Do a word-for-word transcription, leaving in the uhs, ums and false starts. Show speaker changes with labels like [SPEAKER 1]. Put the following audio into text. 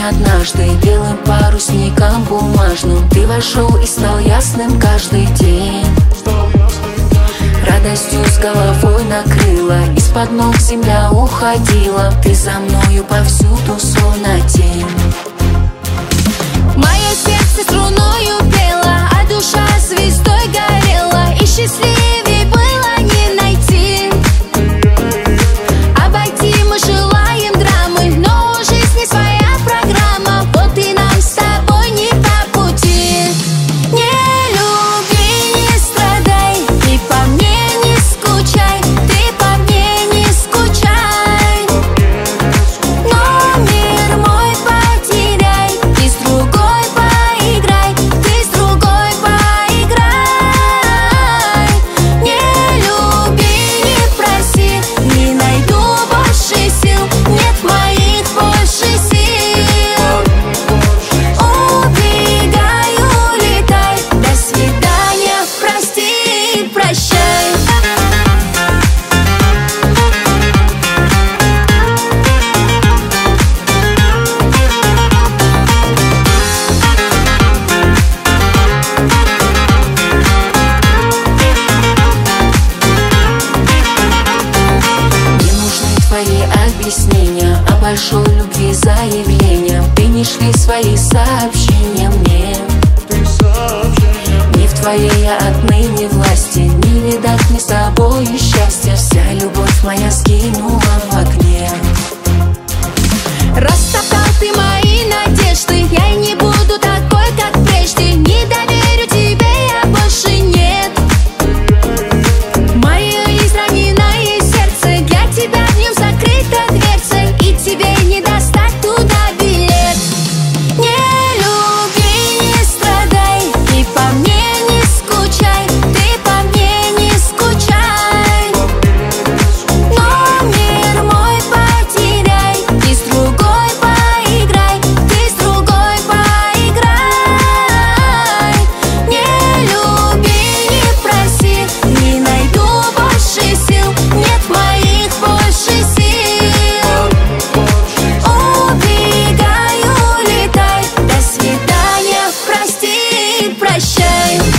[SPEAKER 1] однажды белым парусником бумажным ты вошел и стал ясным каждый день. Радостью с головой накрыла, из-под ног земля уходила, ты за мною повсюду словно тень.
[SPEAKER 2] Мое сердце струною пело, а душа звездой горела, и счастливей было не найти. Обойти мы желаем драмы, но у жизни своя программа, вот и нам с тобой не по пути. Не люби, не страдай, ты по мне не скучай, ты по мне не скучай. Но мир мой потеряй, ты с другой поиграй, ты с другой поиграй. Не люби, не проси, не найду больше сил, нет моих больше сил. Убегай, улетай, до свидания, прости, прощай.
[SPEAKER 1] Не нужны твои объяснения, о большой любви заявления. Ты не шли свои сообщения мне. Не в твоей я отныне власти, не видать мне с тобой счастья. Вся любовь моя сгинула в огне.
[SPEAKER 2] Растоптал ты мои надежды, я и не буду такой, как прежде. Не доверю тебе я больше, нет. Мое израненное сердце, для тебя в нем закрыта дверца, и тебе не достать туда билет. Не люби, не страдай, ты по мне не скучай, ты по мне не скучай. Но мир мой потеряй, ты с другой поиграй, ты с другой поиграй. Не люби, не проси, не найду больше сил, нет моих больше сил. Убегай, улетай, до свидания, прости, прощай.